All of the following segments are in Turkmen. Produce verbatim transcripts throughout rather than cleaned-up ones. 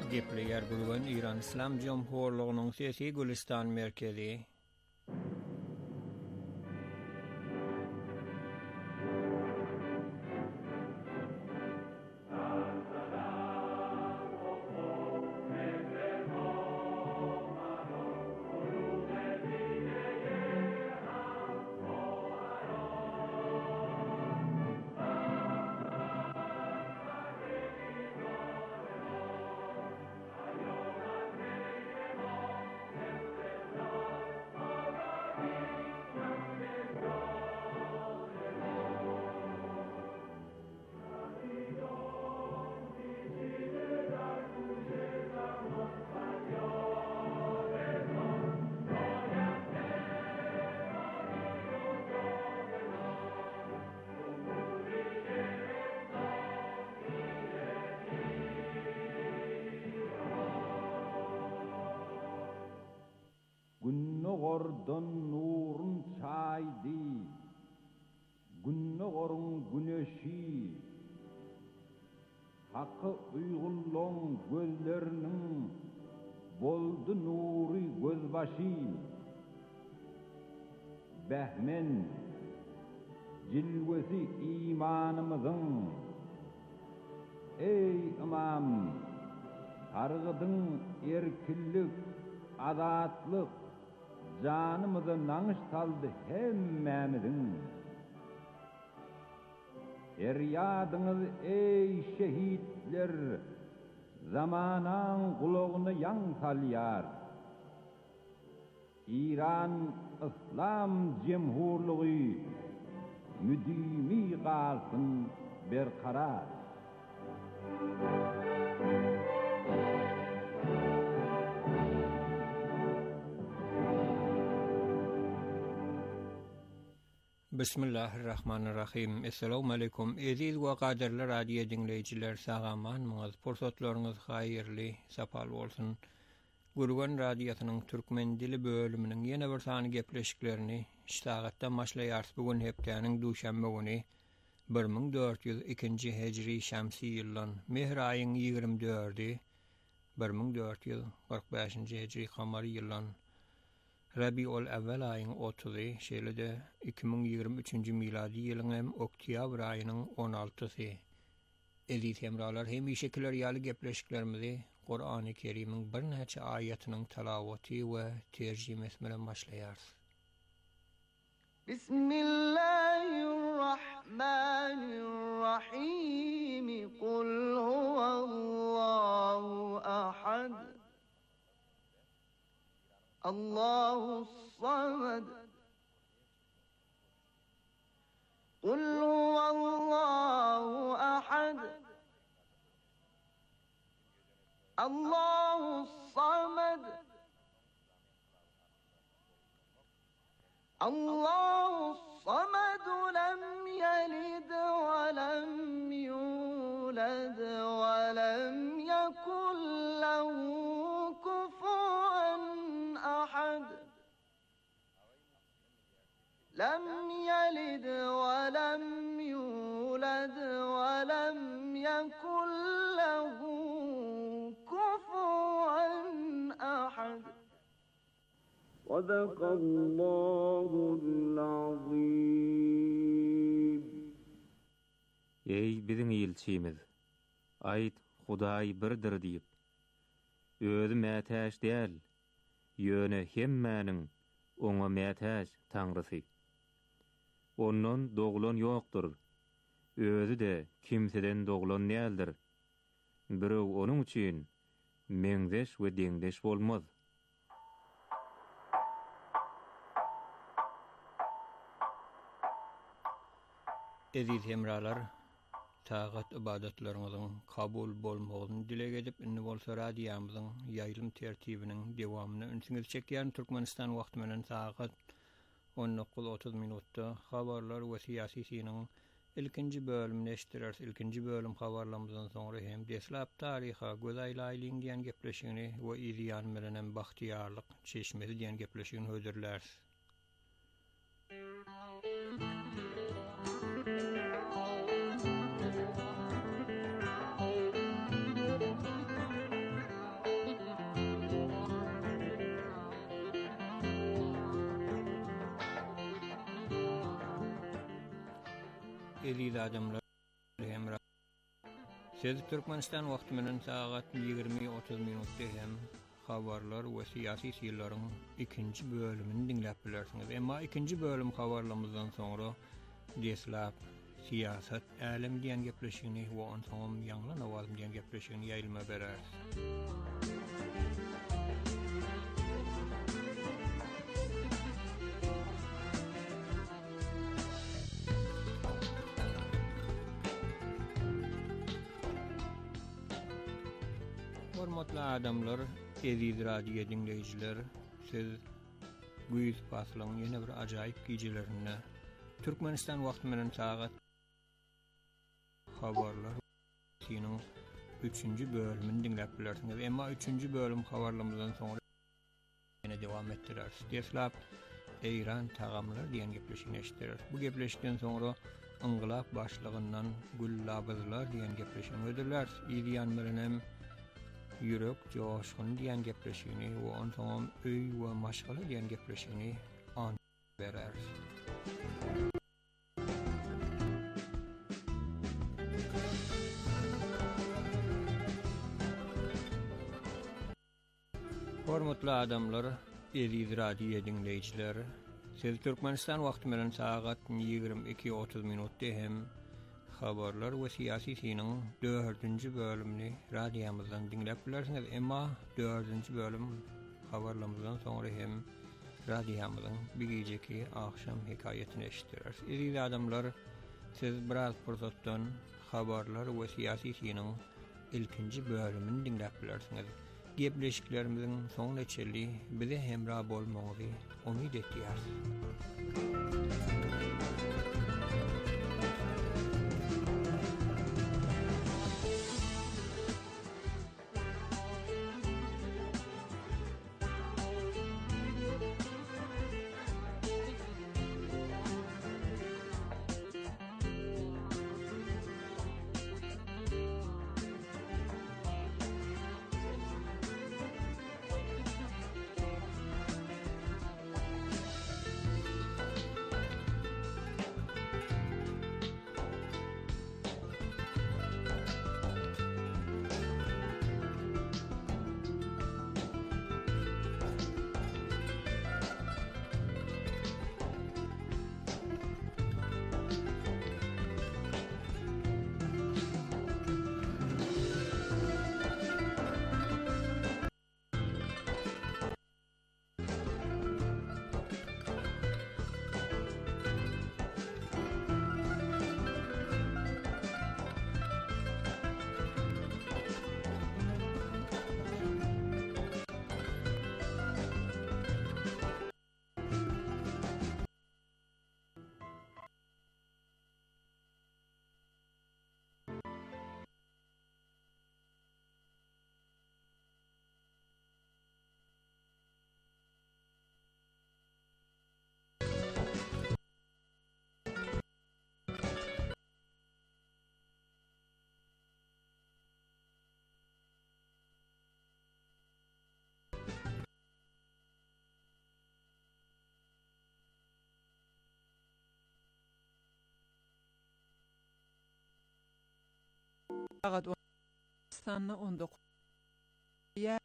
Gepleyer gurgan İran İslam Cumhurluğu'nun sesi Gülistan merkezi. Günnogordan nurun çaydı, günnogorun güneşi, hakkı uygulluğun gözlerinin boldu nuri gözbaşı, behmen cilvesi imanımızın, ey imam, targıdın erkillik, adatlık, canımızı nanış saldı hemmemizin. Feryadınız ey şehitler, zamanan kulağını yan salyar. İran İslam Cumhurluğu müdimi kalsın berkarar. Bismillahirrahmanirrahim. Assalamu alaikum. Aziz we qadirli radio dinleyijiler, sagamanmyňyz, pursatlaryňyz haýyrly, sapal bolsun. Gurgan radiosynyň türkmen dili bölüminiň ýene bir sany gepleşiklerini ştagatdan başlaýar. Bugun hepdeniň duşanba güni bir ming dört ýüz iki hejri şamsy ýylyň mehr aýynyň ýygrimi dördi, bir ming dört ýüz gyrk beşinji hejri kamary ýylyň Rabiul Awwal aýynyň otuzy, şeýle-de iki ming ýygrimi üçinji miladi ýylyň hem oktýabr aýynyň on altysy. Aziz hemralar, hem şeýleler ýaly gepleşiklerimizi Qur'an-ı Kerim'iň bir näçe aýatynyň talawaty we terjimesi bilen başlaýar. Bismillahirrahmanirrahim. Kul huvallahu ahad. Allahus samad. Kul huvallahu ahad. Allahus samad. Allahus samad lam yalid ve lam yulad ve lam yekul lehu kufuwan ahad. Lam yalid ve lam yulad ve lam yekul lehu kufuwan ahad. Sadakallahul azim. Ey biziň ilçimiz, aýt Hudaý birdir diýip, özü mätäş däl, ýöne hemmäniň oňa mätäş Taňrysy. Ondan doglan ýokdur, özü de kimseden doglan näildir. Birew onuň üçin meňzeş we deňdeş bolmaz. Aziz hemralar, tagat ibadetleriniň kabul bolmagyny dile edip, inni bolsa radiýamyzyň ýaýlym tertibiniň dewamyny ünsüňiz çekýän Türkmenistan wagty menen saat on dokuz otuz minutda habarlar we siýasy ilkinji bölümini eşdirers. İlkinji bölüm habarlarymyzdan soňra hem deslap taryha, gözaýlaýlyň diýen gepleşigini we ýan menen bahtiýarlyk çeşmeli diýen gepleşigini höderler. Eziz adamlar hemra. Siz Türkmenistan wagty menen saat ýigirme otuz minutda hem habarlar we siyasi şeýlerin ikinji bölümini dinläp bilersiňiz. Emma ikinji bölüm habarlarymyzdan soňra deslap siyasat älim diýen gepleşigini we on soňam ýanglan awazym diýen gepleşigini ýaýylma berer. Hormatly adamlar, eziz radio dinleyijiler, siz Güýz Paslaň ýene bir ajaýyp gijilerine Türkmenistan wagty menen saat habarlar şeýiniň üçünji bölümini dinläp bilersiňiz. Emma üçünji bölüm habarlarymyzdan soňra ýene dowam etdiler. Deslap Eýran tagamlar diýen gepleşigini eşitdiler. Bu gepleşikden soňra Ingylaap başlygyndan Gullabızlar diýen gepleşigini ödürler. Ýylan bilen Ýürek joşgun diýen gepleşigini we on soňam öý we maşgala diýen gepleşigini an berer. Hormatly adamlar, eziz radio dinleyijiler, siz Türkmenistan wagty menen saat ýigirme iki otuz minutda hem habarlar we siyasi şeýiniň dördünji bölümini radiomyzdan dinläp bilersiňiz. Emma dördünji bölüm habarlarymyzdan soňra hem radiomyzyň bir geceki akşam hekaýetini eşitdiler. Eziz adamlar, siz biraz pursatdan habarlar we siyasi şeýiniň ilkinji bölümini dinläp bilersiňiz. Gepleşiklerimiziň soň neçeli bize hemra bolmagy umyt etýär. Saat on on dokuz. Ya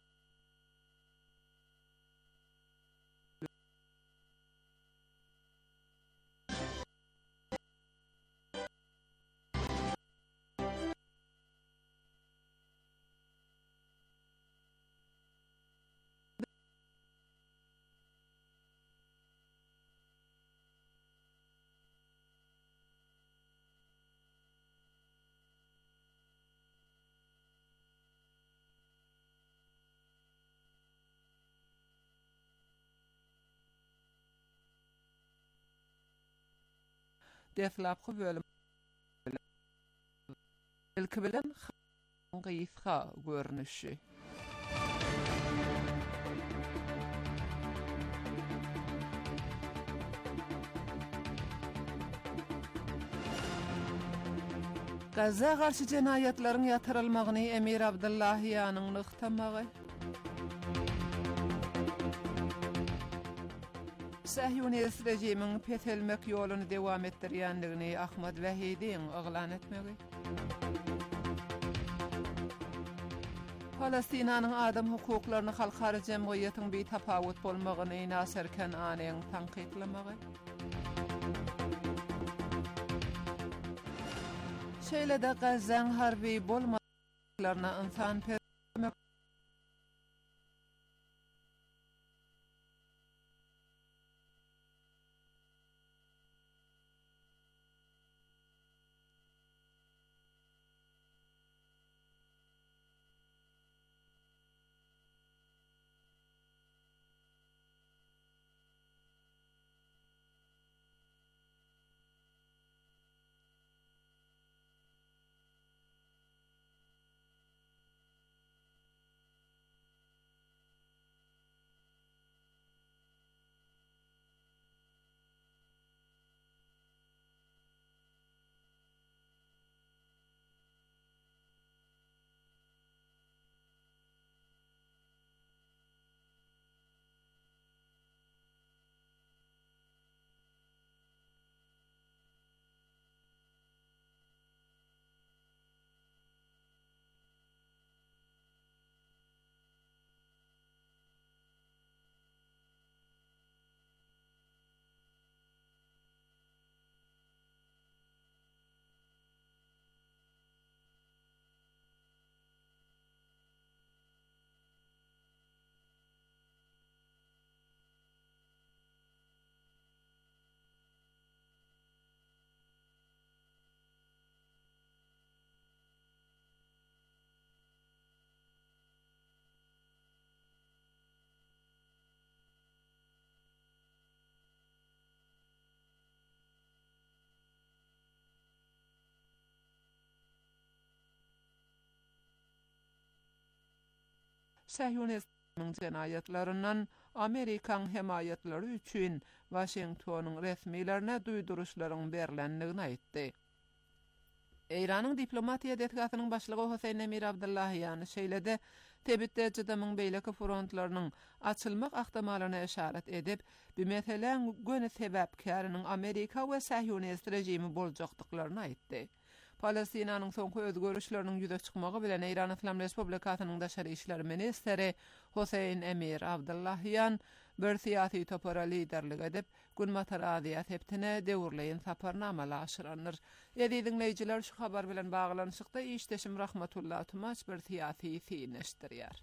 deflapky bölüm ilki bilen gyýyska görnüşi. Gaza garşy jenayetlaryň ýatyrylmagyny Emir Abdullahyanyň nykdamagy. Sahyonist rejimin petelmek yolunu devam ettirýändigini Ahmad Wahidin oglan etmegi. Palestinanyň adam hukuklaryny halkary jemgyýetiň bir tapawut bolmagyny Nasser Kananyň tanqidlamagy. Şeýle-de Gazzaň harby bolmaklaryna insan Sahyonistlerin jenaýatlaryndan Amerikan himayetleri üçin Washingtonyň resmilerine duýduruşlaryň beriländigini aýtdy. Eýranyň diplomatiýa detgatynyň başlygy Hosein Emir Abdullahiýan şeýle-de Tebitde jydamyň beýleki frontlarynyň açylmak ahtamalyna işaret edip, bu meseleň göni sebäpkärining Amerika we Sahyonist rejimi boljakdyklaryny aýtdy. Palestinanyň soňky özgörüşleriniň ýüze çykmagy bilen Eýran Islam Respublikasynyň daşary işler ministri Hosein Emir Abdullahiýan bir syýasy topara liderlik edip, Günmatar Aziýat heptine döwürleýän saparnamaly aşyrandyr. Ýa-da dinleýijiler şu habar bilen baglanyşykda işdeşim Rahmatullah Tumaç bir syýasy fiýneşdirýär.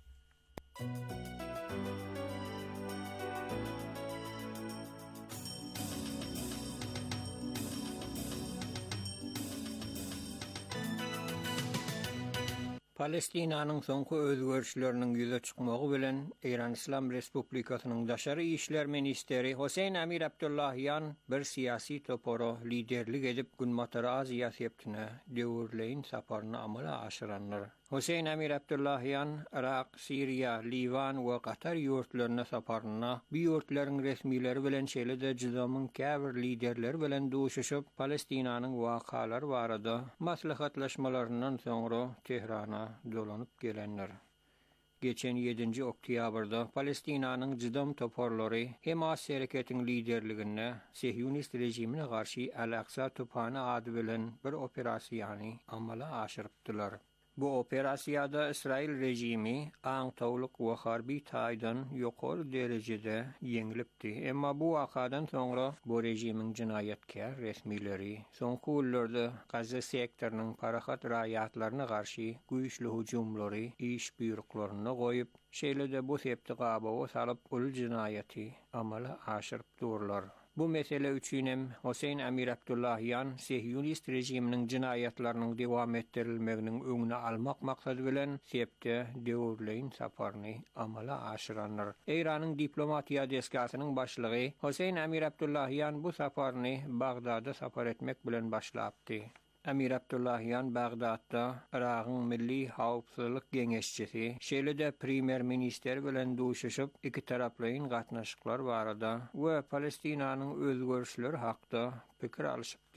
Palestinanyň soňky özgörüşleriniň ýüze çykmagy bilen Eýran Islam Respublikasynyň daşary işler ministri Hosein Emir Abdullahiýan bir syýasy topara liderlik edip Günmatar Aziýat heptine döwürleýän saparyny amala aşyrandyr. Hosein Emir Abdullahiýan Irak, Siriýa, Livan we Qatar ýurtlaryna saparyna bu ýurtlaryň resmileri bilen şeýle-de jydamyň käbir liderleri bilen duşuşyp Palestinanyň wakalary barada maslahatlaşmalaryndan soňra Tehrana dolanyp gelenler. Geçen ýedinji oktýabrda Palestinanyň jydam toparlary Hamas hereketiň liderligine Sahyonist rejimine garşy Al-Aqsa tupany ady bilen bir operasiýany amala aşyrypdylar. Bu operasiýada Israil rejimi aňtawlyk we harby taýdan ýokary derejede ýeňilipdi. Emma bu wakadan soňra bu rejimiň jinaýatkär resmileri soňky ýyllarda Gazza sektorynyň parahat raýatlaryna garşy güýçli hujumlary iş buýruklaryna goýup, şeýle-de bu septi gabawa salyp ul jinaýaty amala aşyryp durlar. Bu mesele üçin hem Hosein Emir Abdullahiýan Sahyonist rejiminiň jinaýatlarynyň dowam etdirilmeginiň öňüne almak maksady bilen sepde döwürleýän saparyny amala aşyrandyr. Eýranyň diplomatiýa deskasynyň başlygy Hosein Emir Abdullahiýan bu saparyny Bagdada sapar etmek bilen başlapdy. Emir Abdullahiýan Bagdadda Iragyň Milli Hawpsuzlyk Geňeşçisi, şeýle-de premier minister bilen duşuşyp iki taraplyň gatnaşyklar barada we Palestinanyň özgörüşleri hakda pikir alşypdy.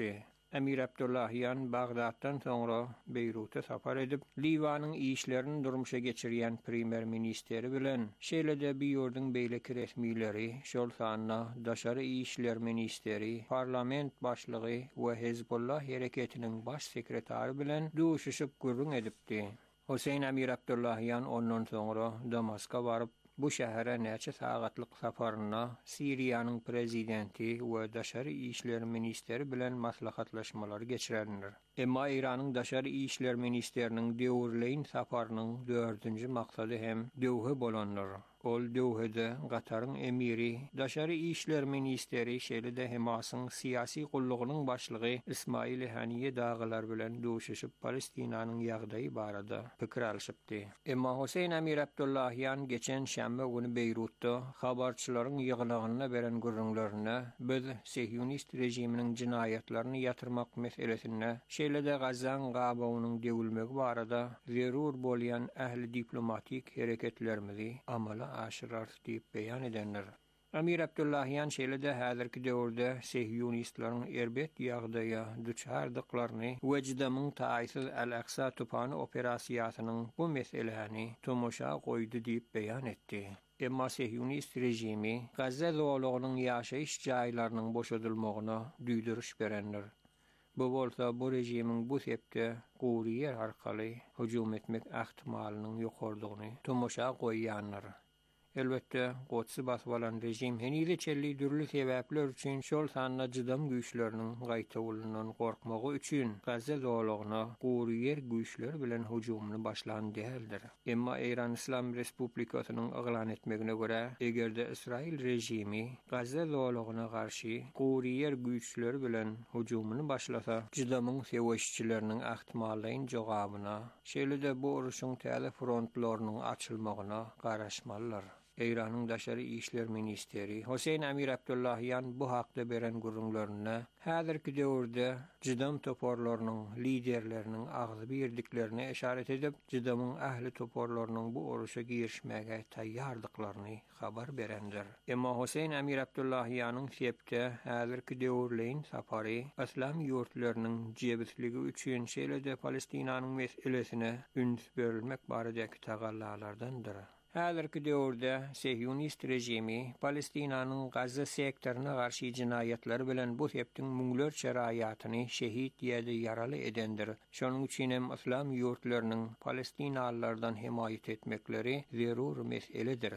Emir Abdullahiyan Bagdaddan sonra Beyrut'a sapar edip, Liwanyň işlerini durmuşa geçirýän primer ministeri bilen, şeýle-de bir ýurdun beýleki resmileri, şol sanna daşary işler ministeri, parlament başlygy we Hezbollah hereketiniň baş sekretary bilen duşuşyp gurrun edipdi. Hüseyin Emir Abdullahiyan ondan sonra Damaska baryp, bu şähere näçe sagatlyk saparyna Siriýanyň prezidenti we daşary işler ministeri bilen maslahatlaşmalar geçirenler. Emma İranyň daşary işler ministeriniň döwürleýin saparynyň dördünji maksady hem döwhe bolanlar. Ol döwhede Gataryň emiri, daşary işler ministeri şeýle-de Hemasyň syýasy gullugynyň başlygy İsmail Haniye dağylar bilen duşuşyp Palestinanyň ýagdaýy barada pikir alşypdy. Emma Hüseyin Emir Abdullahiyan geçen şäme güni Beyrutda habarçylaryň ýygynyna beren gurrunlaryna biz Sihyonist rejiminiň jinayetlerini ýatyrmak meselesine şeýle-de Gazaň gabawynyň dewilmegi barada zerur bolýan ähli diplomatik hereketlerimizi amala aşyrar diýip beýan edenler. Emir Abdullahiyan şeýle-de häzirki döwürde Sihyonistlaryň erbet ýagdaýa duçardyklaryny we jydamyň taýsyz Al-Aqsa tupany operasiýasynyň bu meseleni tomoşa goýdy diýip beýan etdi. Emma Sihyonist rejimi Gaza zowlagynyň ýaşaýyş jaýlarynyň boşadylmagyna düýdürüş berenler. Bu bolsa bu rejimiň bu sepde Guriýer arkaly hujum etmek ähtimalynyň ýokardygyny tomoşa goýýanlar. Elbette, Qodsy basyp alan rejim henüze çelli dürli sebäpler üçin şol sanna jydam güýçleriniň gaýtawulundan gorkmagy üçin Gaza zowlagyna Guriýer güýçleri bilen hujumny başlan däldir. Emma Eýran Islam Respublikasynyň aglan etmegine görä, egerde Israil rejimi Gaza zowlagyna garşy Guriýer güýçleri bilen hujumny başlasa, jydamyň seweşçileriniň ähtimalyň jogabyna, şeýle-de bu uruşyň täze frontlarynyň açylmagyna garaşmalylar. Eýranyň daşary işler ministeri Hüseyin Emir Abdullahiyan bu hakda beren gurrunlaryna häzirki döwürde jydam toporlarynyň liderleriniň agzy berdiklerine işaret edip, jydamyň ähli toporlarynyň bu uruşa girişmäge taýýardyklaryny habar berenler. Emma Hüseyin Emir Abdullahiyanyň sepde häzirki döwürleýin sapary islam ýurtlarynyň jebitligi üçin şeýle-de Palestinanyň meselesine üns berilmek baradaky tagallalardandyr. Häzirki döwürde Sihyonist rejimi Palestinanyň Gaza sektoryna garşy jinayetler bilen bu sepdiň müňlerçe raýatyny şehit ýa-da ýaraly edendir. Şonuň üçin hem islam ýurtlarynyň Palestinalılardan himayet etmekleri zerur meseledir.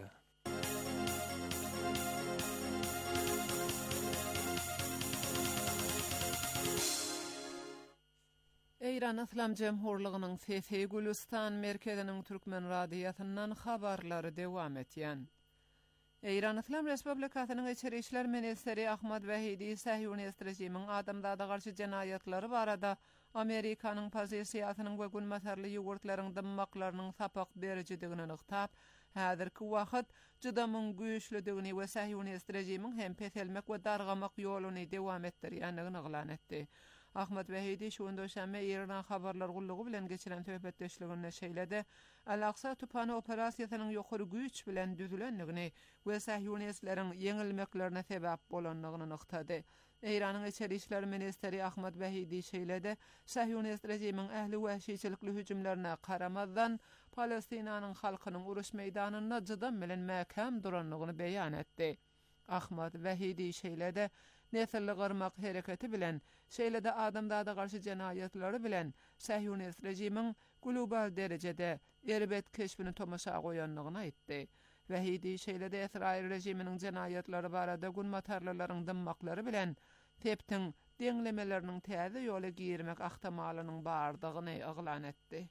Eýran Islam Jemhurlygynyň Fefe Gülistan merkeziniň türkmen radiýasyndan habarlary dewam etýän. Eýran Islam Respublikasynyň Içeri işler ministeri Ahmad Wahidi Sihyonist rejimiň adamlara garşy jinaýatlary barada Amerikanyň pozisiýasynyň we günmäserli ýurtlaryň dymmaklarynyň sapak derejediğini ňyktap, häzirki wagt jydamyň güýçlidigini we Sihyonist rejimiň hem peselmek we dargamak ýoluny dewam etdirýändigini eglan etdi. Ahmad Wahidi şuunda şäme Eýran habarlar gullugy bilen geçiren töhbetdeşligine şeýlede Al-Aqsa tupany operasiýasynyň ýokary güýç bilen düzülendigini we Sihyonistlaryň ýeňilmeklerine sebäp bolanlygyny nyktady. Eýranyň Içeri işler ministeri Ahmad Wahidi şeýlede Sihyonist rejimiň ähli wähşiçilikli hüjümlerine garamazdan Palestinanyň halkynyň uruş meýdanyna jydam bilen mäkäm duranlygyny beýan etdi. Ahmad Wahidi şeýlede nesilli gyrmak hereketi bilen, şeýle-de adamlara garşy jinaýatlary bilen Sihyonist rejimiň global derejede erbet keşbini tomaşa goýanlygyny aýtdy. Wahidi şeýle-de Israil rejiminiň jinaýatlary barada günmatarlaryň dymmaklary bilen teptiň deňlemeleriniň täze ýola girmek ahtimalynyň bardygyny eglan etdi.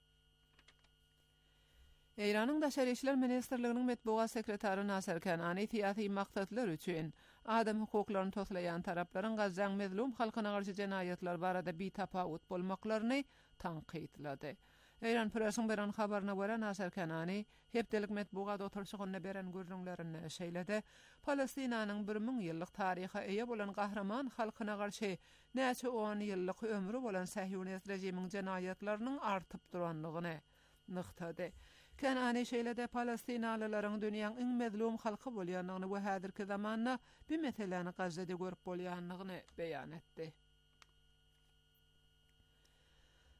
Eýranyň Daşary işler ministrliginiň medbugat sekretary Nasir Kanani syýasy maksatlar üçin adam hukuklaryny toslayan taraplaryň Gazaň mezlum halkyna garşy jinaýatlar barada bitapawut bolmaklaryny tanqidlady. Eýran presiň beren habaryna görä Nasir Kanani hepdelik medbugat oturşygyna beren görnüňlerini şeýlede Palestinanyň bir ming ýyllyk taryha eýe bolan gahraman halkyna garşy näçe on ýyllyk ömrü bolan Sihyonist rejimiň jinaýatlarynyň artyp duranlygyny nyktady. Kanani şeýle-de Palestinalylaryň dünýäň iň mezlum halky bolýanlygyny we häzirki zamanda bir meseleni Gazada görüp bolýanlygyny beýan etdi.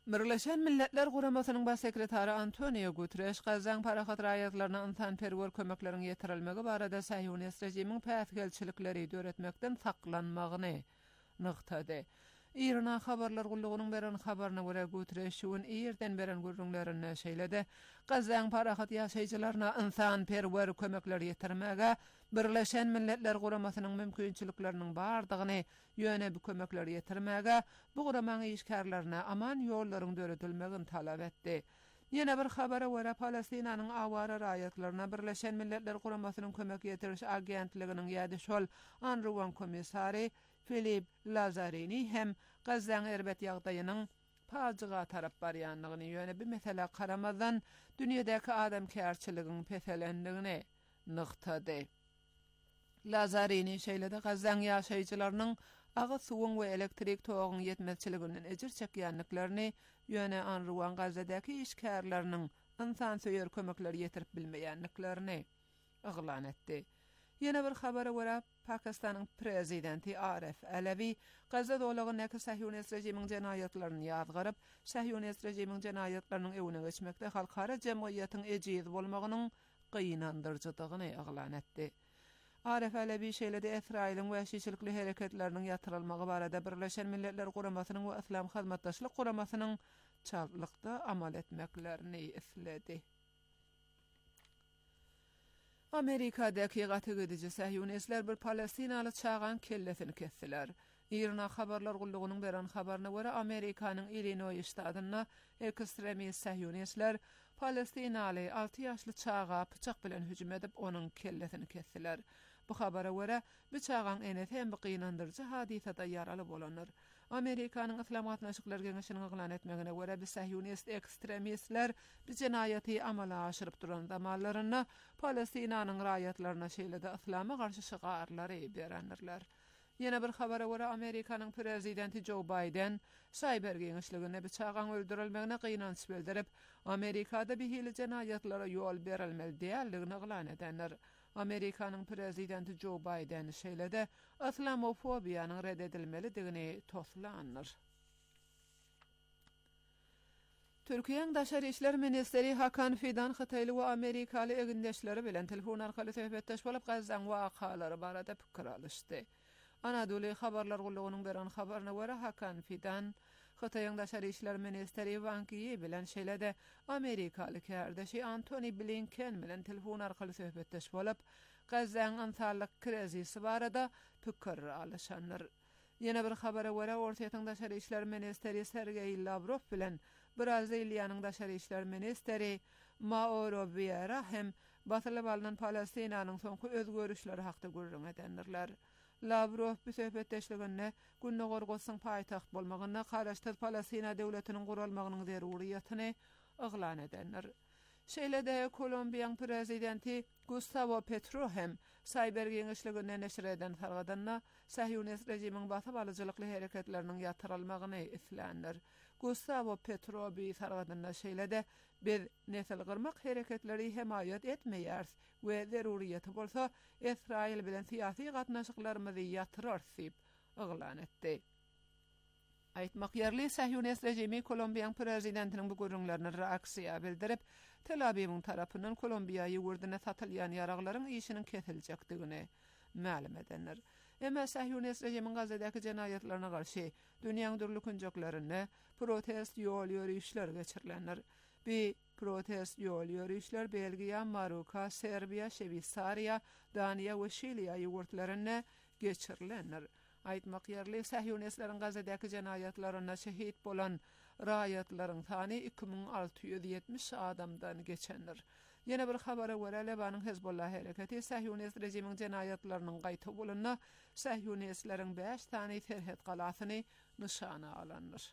Birleşen Milletler Guramasynyň baş sekretary Antonio Guterres Gazzaň parahat raýatlaryna insan-perwer kömekleriň ýetirilmegi barada Sahyonist rejimiň päsgelçilikleri döretmekden saklanmagyny nykdady. İran habarlar gullugynyň beren habaryna görä Guterres şuň ýerden beren gürrüňlerini şeýledi. Gazzaň parahat ýaşaýjylaryna insan-perwer kömekler ýetirmäge Birleşen Milletler Guramasynyň mümkinçilikleriniň bardygyny ýöne bu kömekler ýetirmäge bu guramaň işgärlerine aman ýollaryň döretilmegini talap etdi. Ýene bir habara görä Palestinanyň awara raýatlaryna Birleşen Milletler Guramasynyň kömek ýetiriş agentliginiň ýa-da şol Anruwan komissary Filip Lazarini hem Gazzaň erbet ýagdaýynyň paýjyga tarap barýanlygyny ýöne bir mesele karamadan dünýädäki adam kärçiliginiň peselendigini nykdady. Lazarini şeýlede Gazzaň ýaşaýjylarynyň agy suwuň we elektrik togynyň ýetmezçiliginden ejir çekýänliklerini ýöne Anruwan Gazzadaky işgärleriniň insan söýer kömekler ýetirip bilmeýänliklerini yglan etdi. Ýene bir habara görä Pakistanyň prezidenti Arif Alavi Gazza dolagynyň Sahyonist rejimiň jenaýatlaryny ýazgaryp, Sahyonist rejimiň jenaýatlarynyň ewine geçmekde halkara jemgyýetiň ejiz bolmagynyň gynandyrjydygyny yglan etdi. Arif Alavi şeýlede Israýlyň wäşiçilikli hereketleriniň ýatyrylmagy barada Birleşen Milletler Guramasynyň we Islam Hyzmatdaşlyk Guramasynyň çallykda amal etmeklerini isledi. Amerika'daki gatygydyjy Sahyonistler bir Palestinaly çağan kellesini kestiler. İran habarlar gullugynyň beren habaryna görä Amerikanyň Illinois ştatyna ekstremist Sahyonistler Palestinaly alty ýaşly çağa pyçak bilen hüjüm edip onuň kellesini kestiler. Bu habara görä bu çağan enet hem gynandyrjy hadisada ýaraly bolanlar. Amerikanyň Islam Gatnaşyklar Geňeşiniň yglan etmegine görä bu Sahyonist ekstremistler bu jenaýaty amala aşyryp duran zamanlaryna Palestinanyň raýatlaryna şeýlede Islama garşy şygarlary berenler. Ýene bir habara görä Amerikanyň prezidenti Joe Biden Cyber Geňeşligine bu çağan öldürilmegine gynanç bildirip, Amerikada bir hili jenaýatlara ýol berilmeli diýerligini yglan edenler. Amerikanyň prezidenti Joe Biden şeýlede Islamofobiýanyň reddedilmelidigini toslanýar. Türkiýeň Daşary işler ministeri Hakan Fidan Hytaýly we Amerikaly egindeşleri bilen telefon arkaly söhbetdeş bolup Gazzaň wakalary barada pikir alışdy. Anadolu habarlar gullugynyň beren habaryna görä Hakan Fidan Hytaýyň Daşary işler ministeri Wang Yi bilen şeýlede Amerikaly kärdeşi Antony Blinken bilen telefon arkaly söhbetdeş bolup Gazzaň antarlyk krizisi barada pikir alışanlar. Ýene bir habara görä Ortaýa Daşary işler ministeri Sergey Lavrov bilen Braziliýanyň Daşary işler ministeri Mauro Vieira hem batylyp alynan Palestinanyň soňky özgörüşleri hakda gurrun edenler. Lavrov bu söhbetdeşliginde günne gorgosyň paýtaxt bolmagyna garaşdy Palestina döwletiniň gurulmagynyň zeruriýatyny yglan edenler. Şeýlede Kolumbiýanyň prezidenti Gustavo Petro hem Cyber Geňeşligine neşir eden targadanna Sahyonist rejimiň batyp alyjylykly hereketleriniň ýatyrylmagyny islenler. Gustavo Petro bir targadanna şeýlede biz nesil gyrmak hereketleri hemaýat etmeýärs we zeruriýeti bolsa Israil bilen syýasy gatnaşyklarymyzy ýatyrar diýip yglan etdi. Aýtmak ýerli Sahyonist rejimi Kolumbiýanyň prezidentiniň bu görüňlerine reaksiýa bildirip, Tel Avivyň tarapyndan Kolumbiýa ýurduna satylýan ýaraglaryň işiniň kesiljakdigini ma'lum edenler. Emma Sahyonist rejimiň Gazzadaky jenaýatlaryna garşy dünýäň dürli künjeklerinde protest ýol ýürüýüşler geçirilenler. Bir protest ýol ýürüýüşler Belgiýa, Maroka, Serbiýa, Şweýsariýa, Daniýa we Şiliýa ýurtlaryna geçirilenler. Aýtmak ýerli Sahyonistlaryň Gazzadaky jenaýatlaryna şehit bolan raýatlaryň sany iki bin alty ýüz ýetmiş adamdan geçenler. Ýene bir habara görä Lebanyň Hezbollah hereketi Sahyonist rejimiň jenaýatlarynyň gaýta bolanna Sahyonistlaryň beş tany terhet galasyny nişana alanlar.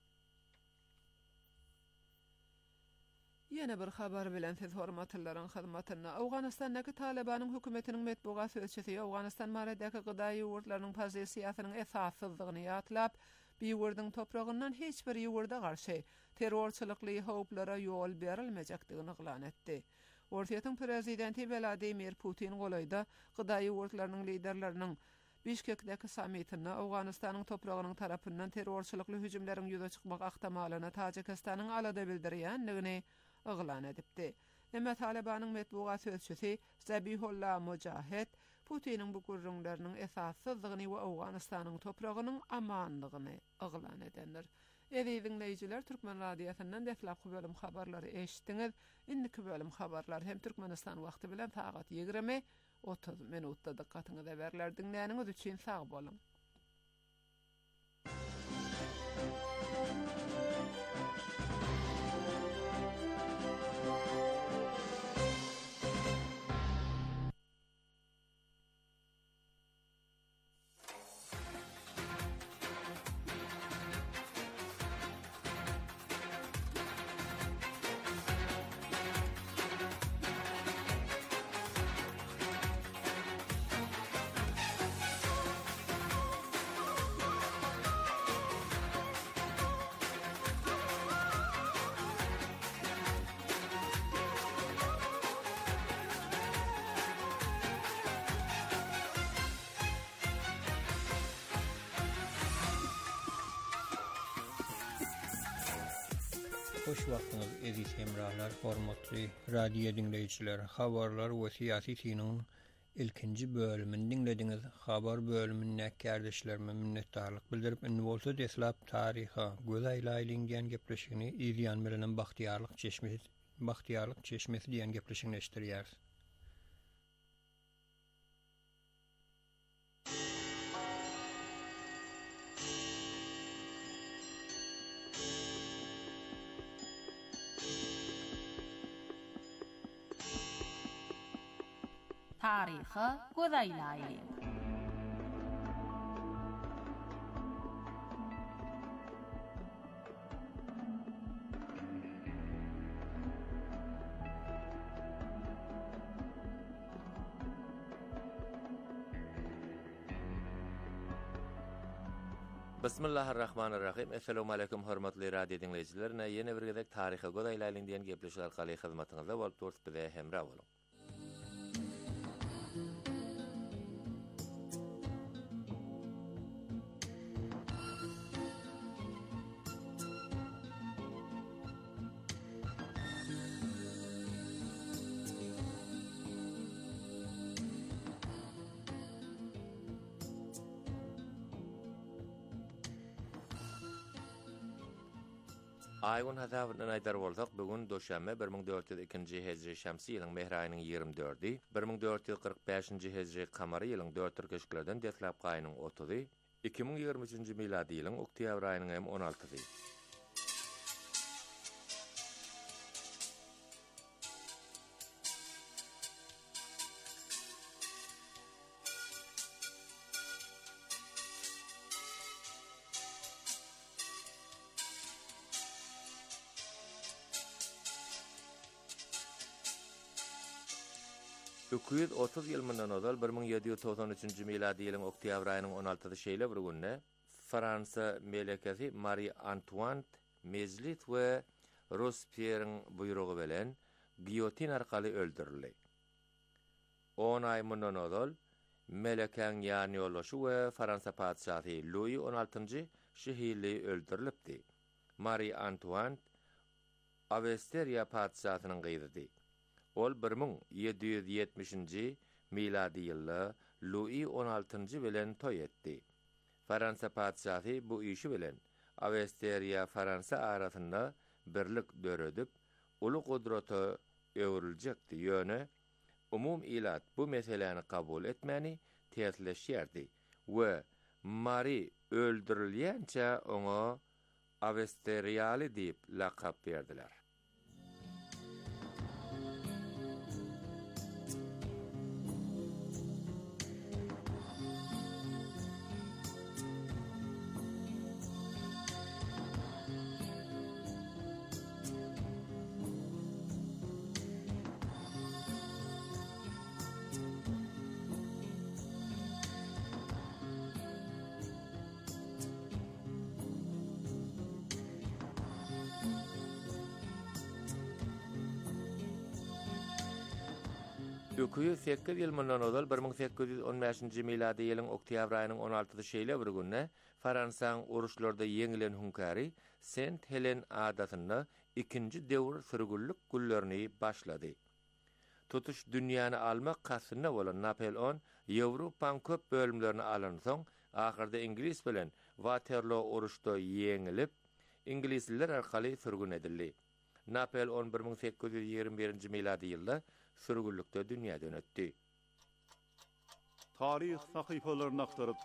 Ýene bir habar bilen siz hormatlylaryň hyzmatyna Awganystandaky Talibanyň hökümetiniň metbuat sözçisi Awganystan maradaky gydaý ýurtlarynyň pozisiýasynyň esassyzlygyny ýatlap, bir ýurdyň topragyndan hiç bir ýurda garşy terrorçylykly howplara ýol berilmejekdigini yglan etdi. Ortaýa prezidenti Vladimir Putin golayda gydaý ýurtlarynyň liderleriniň Bişkekdäki sammitinde Awganystanyň toprağynyň tarapyndan terrorçylykly hüjümleriň ýüze çykmak ahtamalyny Tajikistanyň alada bildirýändigini yglan edipdi. Emma Talibanyň metbuat sözçüsi Zabihullah Mujahid Putiniň bu gurrunlarynyň esassyzlygyny we Awganystanyň toprağynyň amanlygyny yglan edenler. Eýdi dinleýijiler, Türkmen radiýasyndan defläpki bölüm habarlary eşitdiňiz. Indiki bölüm habarlar hem Türkmenistan wagty bilen saat ýigirme otuz minutda dikkatyňyza berler. Dinläniňiz üçin sag bolun. Hoş wagtyňyz eziz hemrahlar, hormatly radio dinleýijiler. Habarlar we syýasy synyň ilkinji bölümini dinlediňiz. Habar bölümine kärdeşlerime minnetdarlyk bildirip, indi bolsa deslap taryha gözaýlaýlan gepleşigini izleýän bilen bahtiýarlyk çeşmesi, bahtiýarlyk çeşmesi diýen gepleşigini eşitdirýär. Taryhy gözaýlaýlan. Bismillahirrahmanirrahim. Assalamu alaykum hormatly radio dinleýijiler. Ýene bir gezek taryhy gözaýlaýlan diýen gepleşler arkaly hyzmatyňyzda bolup durýar bize hemra bolun. Aýgun hasabyny aýdar bolsak, bugün doşanbe bir ming dört ýüz ikinji hejri şämsi ýylyň mehr aýynyň ýygrimi dördi, bir ming dört ýüz kırk beşinji hejri kamary ýylyň dört türkeşiklerden deslap gaýnyň otuzy, iki ming ýygrimi üçinji miladi ýylyň oktýabr aýynyň hem on altysy. iki yüz otuz ýyl mundan ozal bir ming ýedi ýüz togson üçinji miladi ýylyň oktýabr aýynyň on altysy şeýle bir günne Fransa melekesi Marie Antoinette mezlit we Robespierre'ň buýrugy bilen giyotin arkaly öldürildi. on ay mundan ozal melekeň ýany ýolbaşy we Fransa padşahy Louis on altynjy şeýle öldürilipdi. Marie Antoinette Avesteriya padşahynyň gyzydy. Ol bir ming ýedi ýüz ýetmişinji miladi ýylda Louis on altynjy bilen toý etdi. Fransa padşahy bu işi bilen Avesteriya Fransa arasynda birlik döredip, uly gudrata öwriljekdi ýöne umum ilat bu meseleni kabul etmeni täsleşýärdi we Marie öldürilýänçe oňa Avesteriyaly diýip lakap berdiler. iki yüz sekiz ýyl mundan ozal bir ming sekiz yüz on beşinji miladi ýylyň oktýabr aýynyň on altysy şeýle bir günne Fransaň uruşlarda ýeňilen hünkary Saint Helen adatyny ikinji döwür sürgünlük güllerini başlady. Tutuş dünýäni almak kasyna bolan Napoleon Ýewropaň köp bölümlerini alan soň ahyrda İngiliz bilen Waterloo uruşda ýeňilip İngilizler arkaly sürgün edildi. Napoleon bir ming sekiz yüz ýygrimi birinji miladi ýylda sürgünlükde dünýäden ötdi. Tarih sahypalaryny aktaryp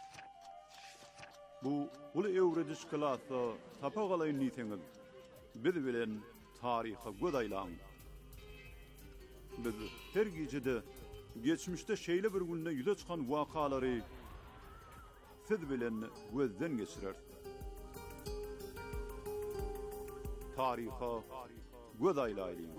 bu uly ewrediş klasy tapagalyň niýetiňiz biz bilen taryha godaýlaň. Biz her gecede geçmişde şeýle bir günde ýüze çykan wakalary siz bilen gözden geçirer. Taryha godaýlaýyn.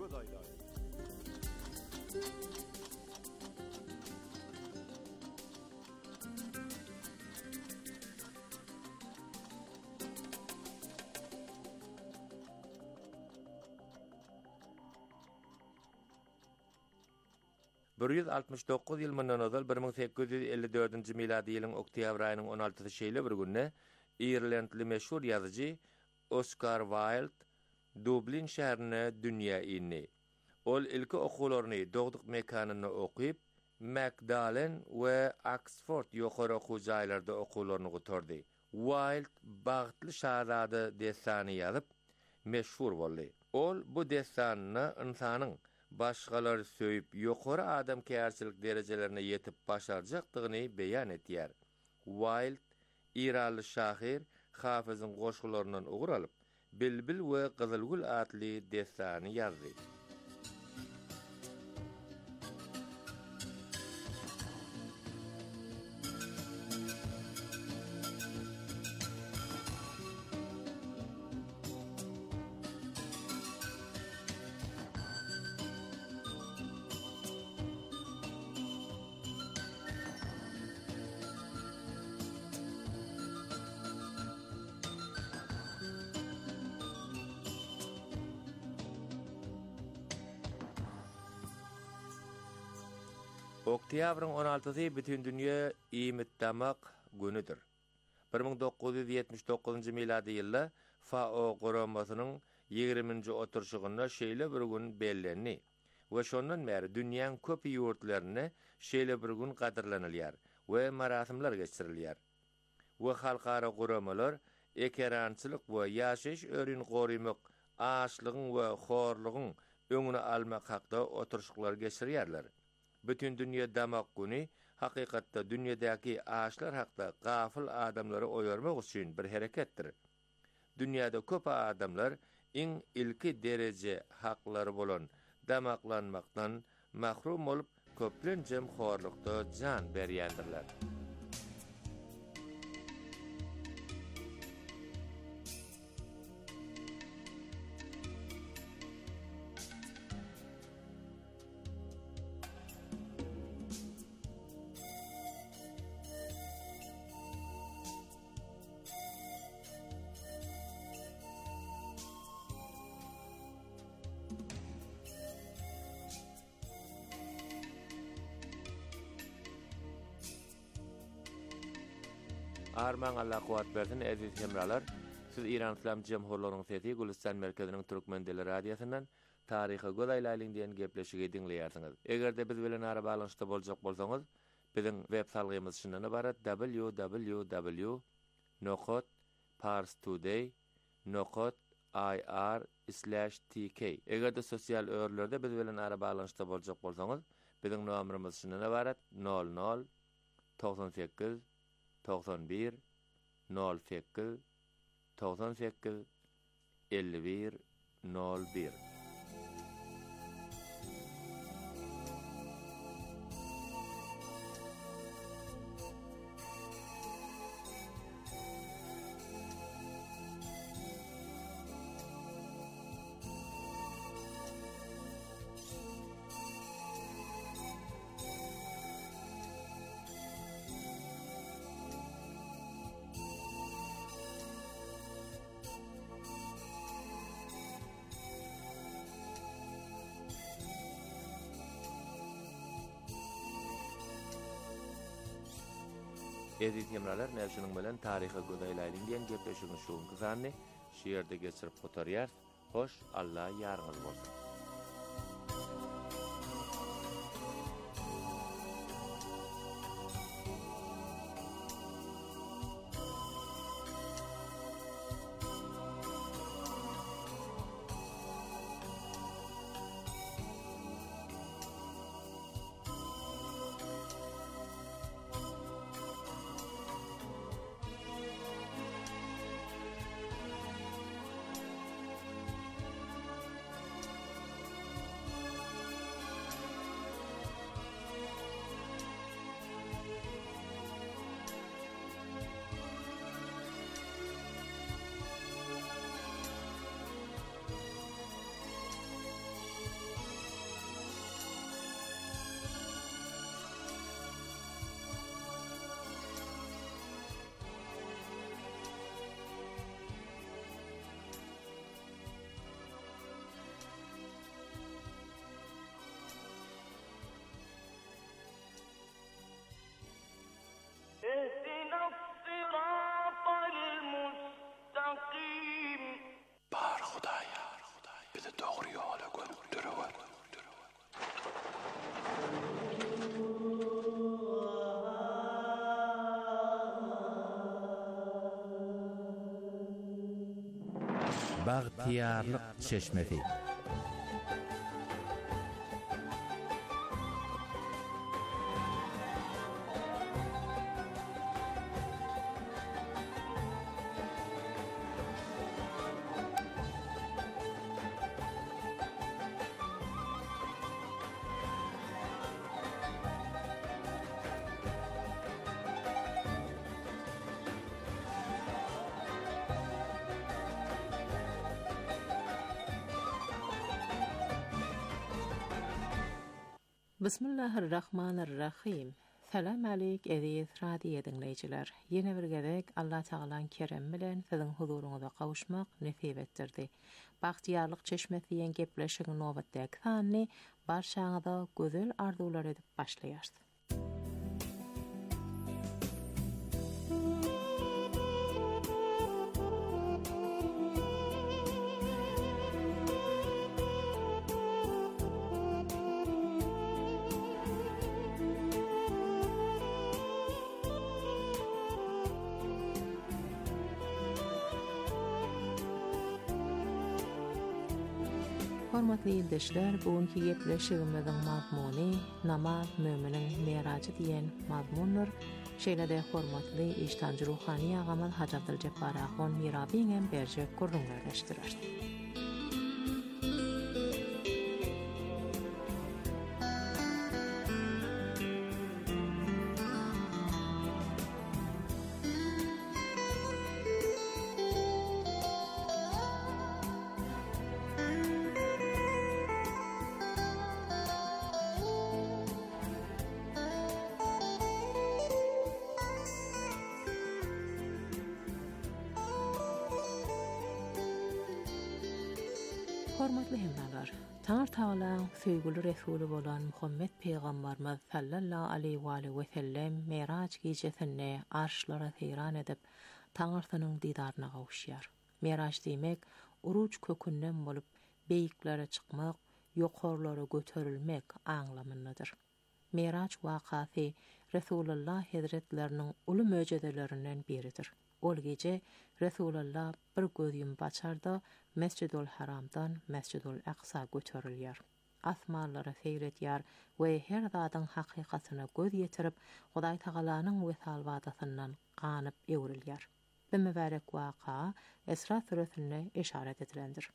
bir yüz altmış dokuz ýyl mundan ozal bir ming sekiz yüz elli dördünji miladi ýylyň oktýabr aýynyň on altysy şeýle bir günne Irlandly meşhur ýazyjy Oscar Wilde Dublin şäherine dünýä indi. Ol ilki okuwlaryny dogduk mekanyny okuyup Magdalen we Oxford ýokary okuw jaýlarda okuwlaryny gutardy. Wilde bagtly şahzada destany ýazyp meşhur boldy. Ol bu destanyny insanyň başgalar söýüp ýokary adam kärçilik derejelerine ýetip başarjakdygyny beýan etýär. Wilde İranly şahyr Hafizyň goşgularyndan ugur alyp Bilbil we Gyzylgül adly destany ýazdy. Oktýabryň on altysy bütün dünýä iýmitdamak günüdür. bir ming dokuz yüz ýetmiş dokuzunji miladi ýylda F A O guramasynyň ýigriminji oturşygyna şeýle bir gün bellendi. We şondan bäri dünýäň köp ýurtlaryna şeýle bir gün gaderlenilýär we marasimler geçirilýär. We halkara guramalar ekerançylyk we ýaşaş örin gorymak, açlygyň we horlugyň öňüne almak hakda oturşyklar geçirýärler. Bütün dünýä damak güni hakykatda dünýädäki ağaçlar hakda gafil adamlary oýarmak üçin bir hereketdir. Dünýäde köp adamlar iň ilki derece haklary bolan damaklanmakdan mahrum bolup köplen jemhorlukda jan berýändirler. Arman Allah kuwat bersin aziz hemralar. Siz İran İslam Cemhurlarynyň sesi Gülistan merkeziniň türkmen dili radiosyndan taryhy godaýlaýlyň diýen gepleşigi dinleýärsiňiz. Egerde biz bilen ara balanşda boljak bolsaňyz, biziň web salgymyz şundan ibarat w w w nokta parstoday nokta i r slash t k. Egerde sosial örlerde biz bilen ara balanşda boljak bolsaňyz, biziň nomerimiz şundan ibarat nol nol doksan sekiz doksan bir nol sekiz doksan sekiz elli bir nol bir. Edi temralar näşinin bilen taryhy gödäýläýin diýen gepleşigimiz şu gyzanny şeýerde geçirip gotarýar. Hoş, Allah ýarňyz bolsun. Bagtiyarlyk çeşmesi. Bismillahirrahmanirrahim. Salam aleyk aziz radio dinleyijiler. Yine bir gezek Allah Taala'nın kerem bilen siziň huzuruňyza kavuşmak nesip etdirdi. Bagtiyarlyk çeşmesi diýen gepleşigiň nowbatdaky sanny barşaňyza gözel arzular edip başlaýar. Hormatly ýerdeşler, bugünkü gepleşigimiziň mazmuny namaz müminiň merajy diýen mazmunlar. Şeýle-de hormatly iştanjy ruhany agamy Hacı Abdyljabar Ahon mirabiňem berjek gurrunlaşdyrar. Hormatly hemnalar, Taňr Taala söýgüli Resuli bolan Muhammed Peýgamberimiz sallallahu aleyhi we sellem Miraç gecesinde arşlara seyran edip Taňrynyň didaryna gawuşýar. Miraç diýmek uruç kökünden bolup beýiklere çykmak, ýokarlara göterilmek aňlamyndadyr. Miraç wakasy Resulullah Hazretleriniň uly möjdedelerinden biridir. Ol gece Resulullah bir göz yumup açarda Mescidul Haramdan Mescidul Aqsa göterilýär. Asmanlara seyretýär we her zadyň hakykatyna göz ýetirip Hudaý Taalanyň wesal wadasynyň ganyp ewrilýär. Bu mübarek waka Esra suresine işaret edilendir.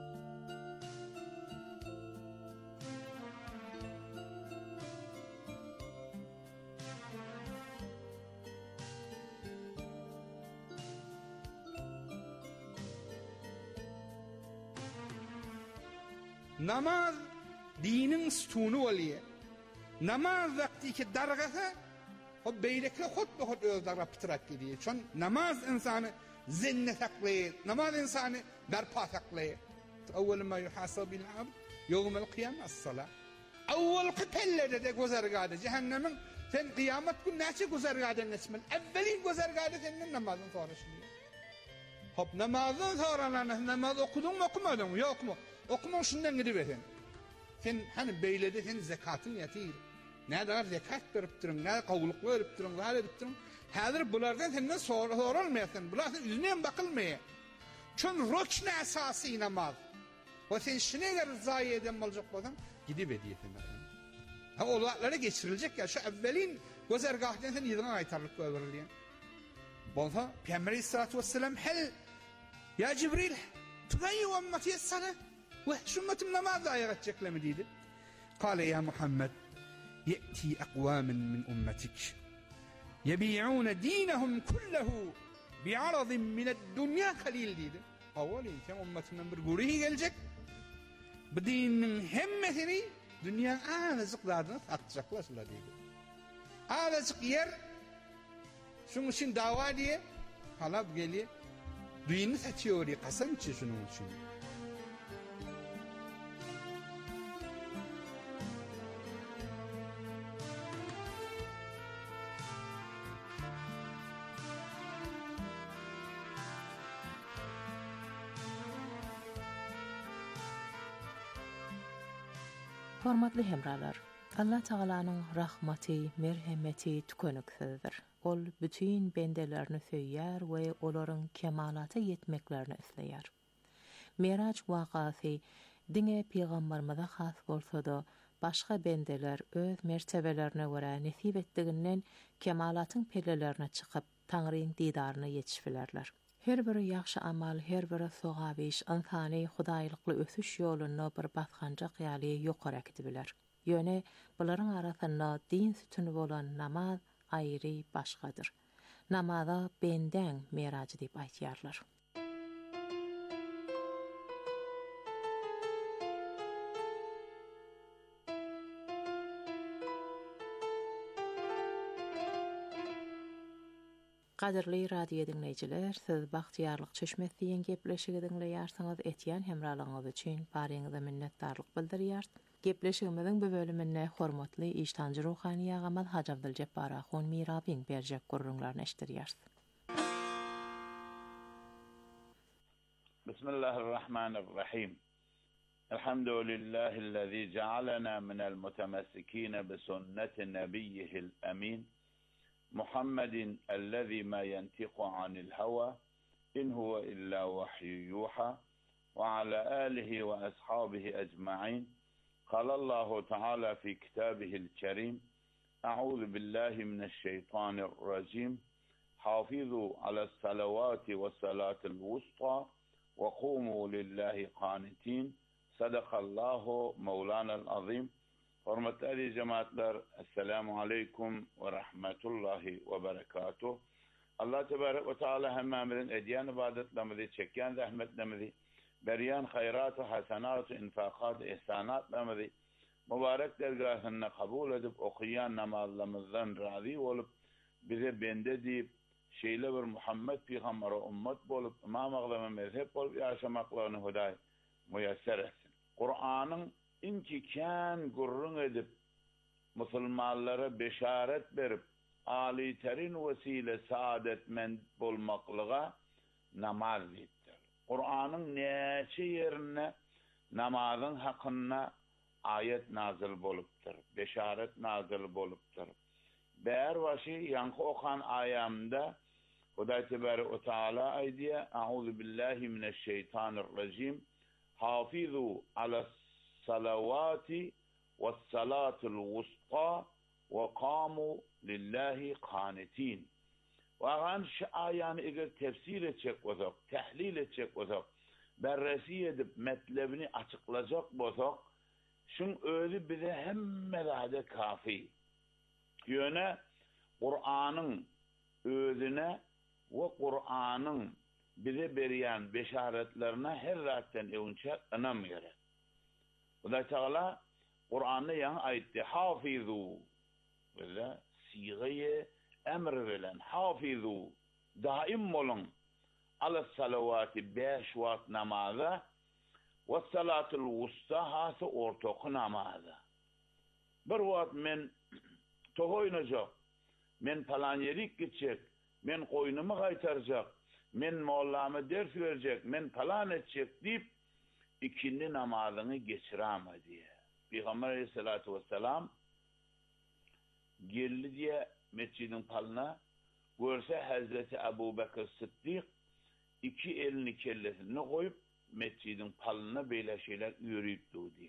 Namaz dinin sütunu oluyor. Namaz vakti ki dargasa o beyleke hutbe hut özler raptırak gidiyor. Çün namaz insanı zinne saklıyor. Namaz insanı berpa saklıyor. Evvel ma yuhasab bil abd yevmel kıyam as-salat. Evvel qitelle de gözergade cehennemin Sen kıyamet günü näçe güzergaden geçmen? Evvelin güzergade senin namazın sonrasında. Hop namazın sonra namaz okudun mu okumadın mı? Yok mu? Okuma şundan gidiveren. Sen hani beylede sen zekatın yatir. Ne kadar zekat verip durun, ne kavuluk verip durun, ne edip durun. Hazır bulardan senden sorulmayasın. Bular sen yüzüne bakılmaya. Çün rükn esası namaz. O sen şine kadar zayi eden olacak bolsan gidivediyesin. Ha olaylara geçirilecek ya şu evvelin gözergahdan sen yedin aytarlık verilýän. Bolsa Peygamber Aleyhissalatu vesselam hel ya Cibril tudayyu ummati as-salah ve şummatum namaz ayetçeklemi dedi. Kale ya Muhammed yati aqwamun min ummatik yebi'un dinahum kulluhu bi'aradin min ad-dunya qalil dedi. Awwali sen ummetinden bir gurihi gelecek. Bu dinin hemmesini dünyanın azıcıklarını satacaklar şöyle diye. Azıcık yer şunun için dava diye halap geliyor. Düğünü satıyor diye kasam için şunun için. Hormatly hemralar, Allah Taala'nın rahmeti, merhameti tükönüksizdir. Ol bütün bendelerini söýýär we olaryň kemalata yetmeklerini isleýär. Meraç wakasy diňe peýgamberimize has bolsa-da, başga bendeler öz mertebelerini görä nesip etdiginden kemalatyň pellelerine çykyp Taňryň didaryna ýetişiplerler. Her biri ýaxşy amal, her biri sogabiş, insany hudaýlykly ösüş ýoluny bir basganjak ýaly ýokary edipler. Ýöne bularyň arasynda din sütüni bolan namaz aýry başgadyr. Namaza benden merajy diýip aýtýarlar. Qadirli radio dinleyijiler, siz bagtýarlyk çeşmesi diýen gepleşigi dinleýärsiňiz, etýän hemralygyňyz üçin baryňyza minnetdarlyk bildirýär. Gepleşigimiziň bu bölüminde hormatly iştanjy ruhany ýagamaz Haji Abdyljabbara Ahun Mirabiň berjek gurrunlaryny eşdirýäris. Bismillahirrahmanirrahim. Elhamdülillahi'llezî cealena minel mutemessikîne bi sünneti nebiyyihil emîn. Muhammedin ellezî ma yentiqu anil hava in huve illa vahyu yuha ve ala alihi ve ashabihi ecmaîn. Qalallahu Teala fi kitabihil kerim. A'udhu billahi mineşşeytanirracim. Hafizu alas salavati ve salatil vusta ve qumu lillahi qanitin. Sadakallahu Mevlana'l azim. Hormatly cemaatler, assalamu aleykum ve rahmetullahi ve berekatuh. Allah tebarek ve taala hemmamizin edyan ibadetlerimizi, çekyan zahmetlerimizi, beryan hayrat ve hasenat, infaqat, ihsanatlarimizi mübarek dergahına kabul edip okuyan namazlarımızdan razı olup bize bende deyip şeyle bir Muhammed Peygamber'e ümmet bolup imam ağlama mezhep olup yaşamaklarını huday müyesser etsin. Kur'an'ın inkiken gurrun edip Müslümanlara beşaret verip âli terin vesile saadetmend bolmaklığa namaz ettir. Kur'an'ın neçe yerine namazın hakkında ayet nazil boluptur, beşaret nazil boluptur. Beğer başı yankı okan ayamda Huday Tebarek ve Teala aydiye A'udhu billahi mineşşeytanirracim. Hafizu alas salavati ve salatul vusta ve kamu lillahi qanitin. Ve ağan şu ayanı eğer tefsir edecek olsak, tehlil edecek olsak, berresi edip metlebini açıklayacak olsak, şun özü bize hemmelade kafi. Yöne Kur'an'ın özüne ve Kur'an'ın bize beriyen beşaretlerine her rahatten evunçak anam yere. Allah Teala Kur'an'da yan ayetti hafizu böyle sigayı emr verilen hafizu daim olun ala salavati beş vakit namaza ve salatul vusta hası ortak namaza. Bir vakit men top oynayacak, men falan yerik gidecek, men koynumu kaytaracak, men mollama ders verecek, men falan edecek deyip ikindi namazını geçirama diye. Peygamber Aleyhissalatu vesselam geldi diye mescidin palına görse Hazreti Ebu Bekir Sıddık iki elini kellesine koyup mescidin palına böyle şeyler yürüyüptü diye.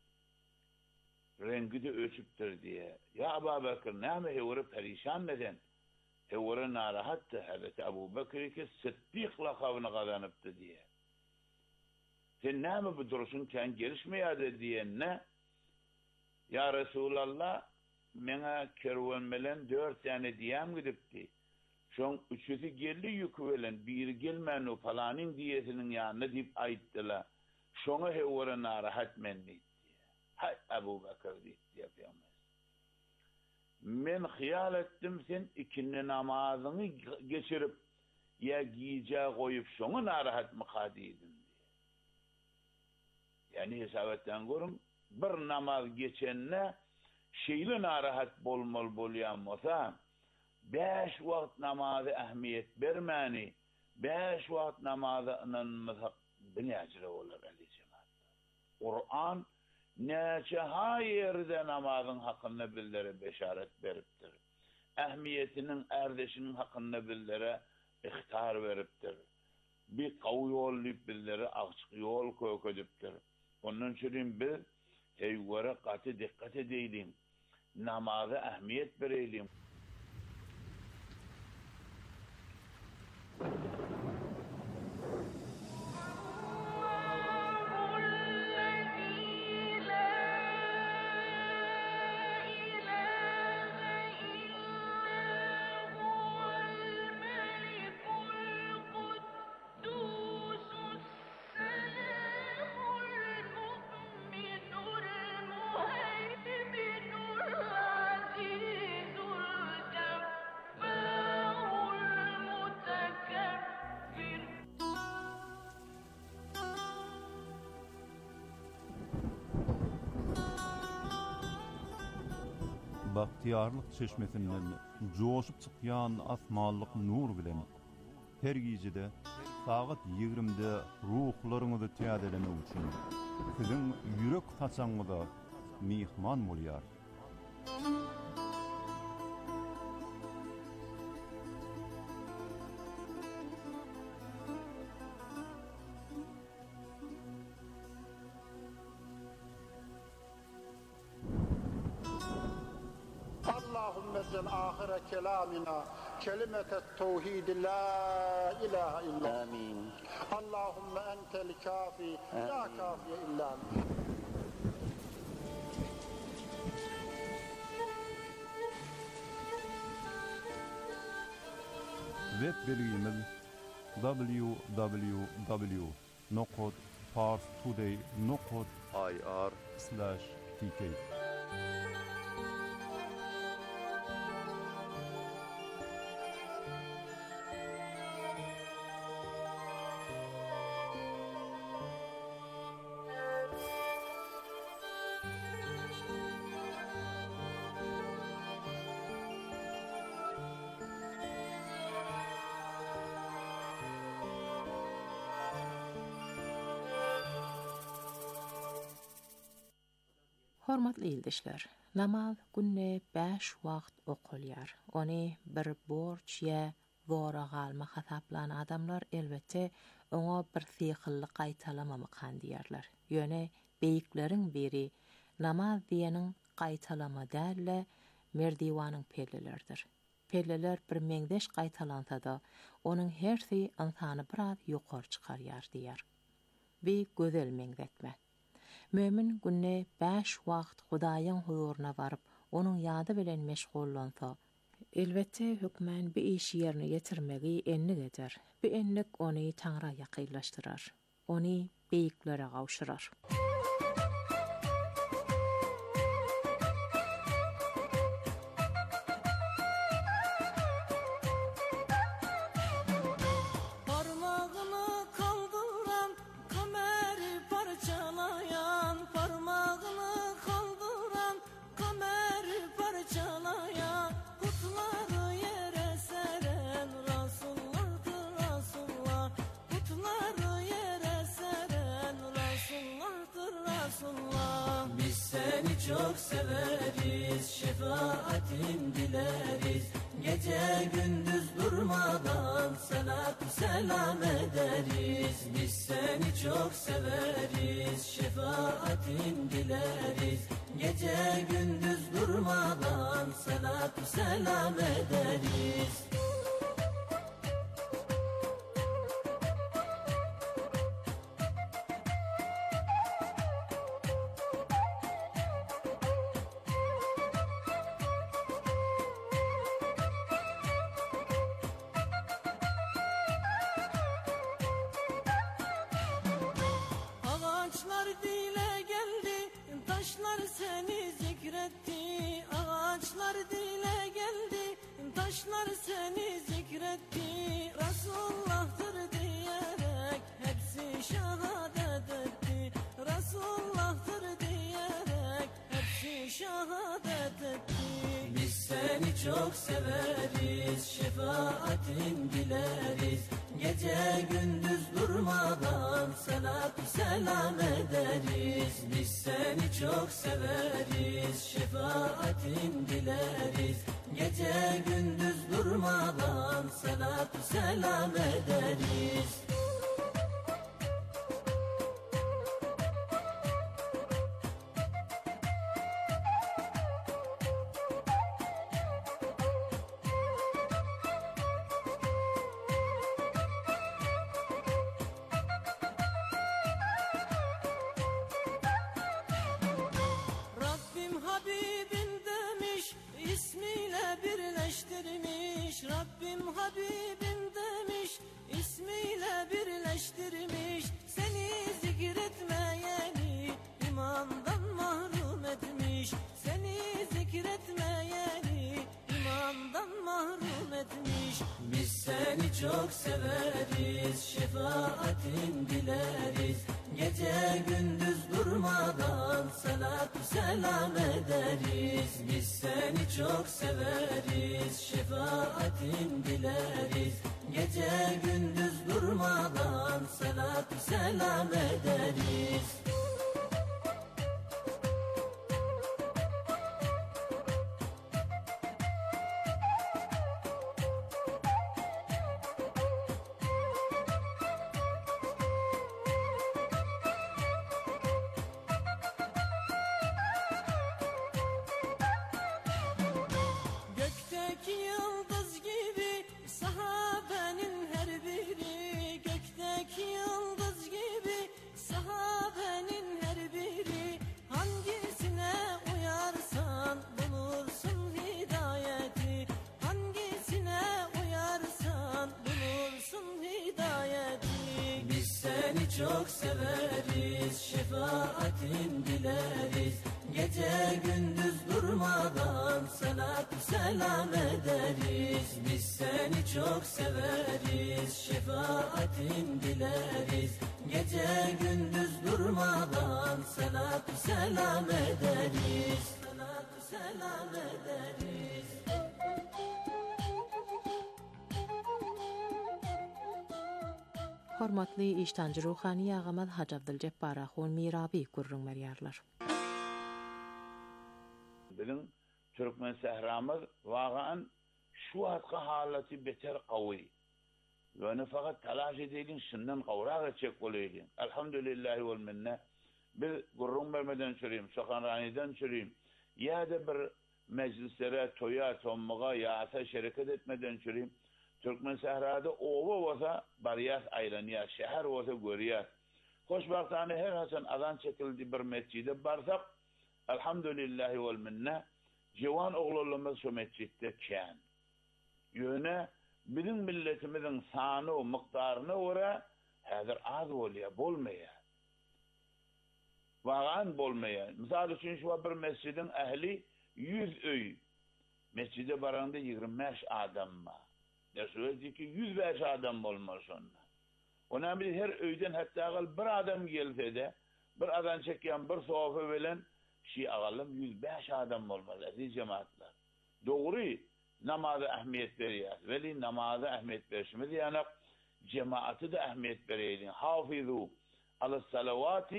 Rengi de öçüptür diye. Ya Ebu Bekir nâme hevre perişan neden? Hevre narahattı. Hazreti Ebu Bekir ki Sıddık lakabını kazanıptı diye. Sen nâme bu duruşun sen gelişmeyade diye ne? Ya Resulallah mena kervan bilen dört tane diyem gidipti. Şon üçüsü geldi yükü bilen bir gelmen o falanın diyesinin yanına deyip ayttılar. Şonu hevre narahat men diye. Hay Ebu Bekir diye yapıyormaz. Men hıyal ettim sen ikindi namazını geçirip ya giyeceği koyup şonu narahat mı kadiydin diye. Yani hesabetten görün bir namaz geçenine şeyli narahat bolmal bolyan olsa beş vakit namazı ehmiyet vermeni, beş vakit namazı inanmazak bin ecre olur Ali cemaat. Kur'an neçe hayerde namazın hakkında billere beşaret veriptir. Ehmiyetinin erdeşinin hakkında billere ihtar veriptir. Bir kavu yol billere açık yol koykodiptir. Onun için biz heyvara katı dikkat edelim. Namaza ehmiyet verelim. Bahtiyarlık çeşmesinden coşup çıkyan asmallık nur bilen her gecede saat yigrimde ruhlarınızı tiyadeleme için sizin yürek taçanıda mihman bolyar. آخر كلامنا كلمة التوحيد لا إله إلا آمين. اللهم أنت الكافي لا كافي إلا أنت. Web bilgimiz w w w nokta pars today nokta i r slash t k. Hormatly ýyldyşlar, namaz günne beş wagt okulýar. Ony bir borç ýa wora galma hasaplan adamlar elbetde oňa bir sýhyllyk gaýtalamamak handýarlar. Ýöne beýikleriň biri namaz diýeniň gaýtalama dälle merdiwanyň pellelerdir. Pelleler bir meňdeş gaýtalansa-da, onuň hersi insany biraz ýokary çykarýar diýer. Bir gözel meňzetme. Mömin günne beş wagt Hudaýyň huzuruna baryp, onuň ýady bilen meşgullansa, elbetde hükmen bir iş ýerine ýetirmegi enlik eder. Bu enlik ony Taňra ýakynlaşdyrar. Ony beýiklere gawşyrar. Parmağını kaldıran kamer parçalayan seni çok severiz, şefaatin dileriz. Gece gündüz durmadan salatü selam ederiz. Biz seni çok severiz, şefaatin dileriz. Gece gündüz durmadan salatü selam ederiz. Çok severiz, şefaatin dileriz. Gece gündüz durmadan salatü selam ederiz. Biz seni çok severiz, şefaatin dileriz. Gece gündüz durmadan salatü selam ederiz. Rabbim Habibim demiş, ismiyle birleştirmiş. Seni zikretmeyeni imandan mahrum etmiş. Seni zikretmeyeni imandan mahrum etmiş. Biz seni çok severiz, şefaatin dileriz. Gece gündüz durmadan salatü selam ederiz. Biz seni çok severiz, şefaatin dileriz. Gece gündüz durmadan salatü selam ederiz. Çok severiz, şefaatin dileriz. Gece gündüz durmadan salatü selam ederiz. Biz seni çok severiz, şefaatin dileriz. Gece gündüz durmadan salatü selam ederiz. Salatü selam ederiz. Hormatly iştancı ruhani ağamad Hacı Abdülcebbar Ahun Mirabi gurrun meriyarlar. Bizim Türkmen sehramız vağan şu hatka haleti beter qawi. Ve fakat talaş edelim şundan qavrağa çek olayım. Elhamdülillahi vel minne. Bir gurrun vermeden süreyim, sokanraniden süreyim. Ya da bir meclislere, toya, tommuğa, yaasa şirket etmeden süreyim. Türkmen sehrada ova olsa bariyat aylaniyat, şehir olsa göriyat. Hoşbahtane her hasan adan çekildi bir mescide barsak, elhamdülillahi vel minne, civan oğlulumuz şu mescitte kân. Yöne, bizim milletimizin sanı o miktarına uğra, hazır az olaya, bolmaya. Vağan bolmaya. Misal için şu bir mescidin ehli yüz öy. Mescide baranda yirmi beş adam var. Resulü ki yüz beş adam olmaz onunla. Ona bir her öyden hatta ağal bir adam gelse de, bir adam çeken bir soğufu veren, şey ağalım yüz beş adam olmaz. Aziz cemaatler. Doğru namaza ahmiyet veriyor. Veli namaza ahmiyet verişimiz yani cemaati de ahmiyet veriyor. Hafizu ala salavati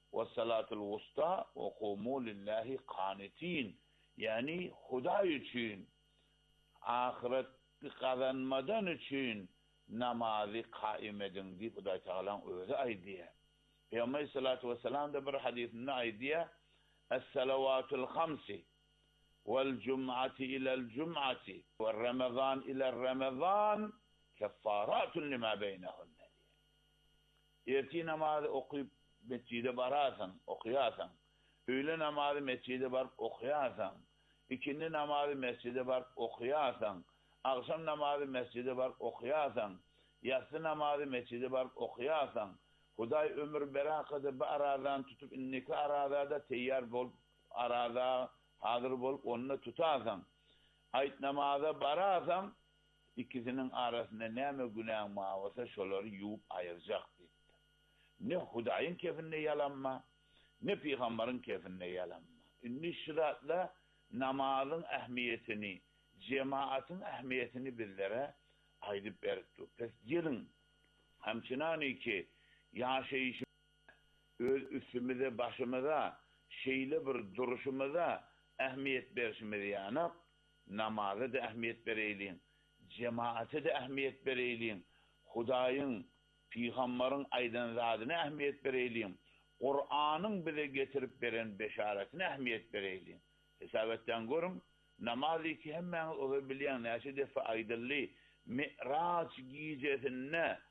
ve salatul vusta ve kumu lillahi qanitin. Yani Huda için, ahiret kazanmadan için namazı kaim edin deyip Huda Teala'nın özü aydiye. Peygamber sallallahu aleyhi ve sellem de bir hadisinde aydiye es-salavatul hamsi vel cum'ati ila'l cum'ati ve ramazan ila'l ramazan keffaratun lima beynehun. Erti namazı okuyup mescide barasan, okuyasan, öğle namazı mescide barıp okuyasan, ikindi namazı mescide barıp okuyasan, akşam namazı mescide barıp okuyasan, yatsı namazı mescide barıp okuyasan, Huday ömür berakıdı bir aradan tutup inniki aradada teyyar bolup, arada hazır bolup onunla tutasan, ait namaza barasan, ikisinin arasında neme günah mağvasa şoları yuup ayıracak. Ne Hudayın keyfinde yalanma, ne Peygamberin keyfinde yalanma. Ünlü şiratla namazın ehmiyetini, cemaatin ehmiyetini bizlere aydıp verdi. Pes gelin, hemçinani ki, yaşayışımıza, öz üstümüze, başımıza, şeyli bir duruşumuza ehmiyet verişimiz yanıp, namazı da ehmiyet vereyleyin, cemaati de ehmiyet vereyleyin, Hudayın, Peygamberin aydın zatına ehmiyet vereyleyin. Kur'an'ın bize getirip veren beşaretine ehmiyet vereyleyin. Hesabetten görün, namazı ki hemen olur bilen, neşe defa aydınlı, Mi'raç giycesine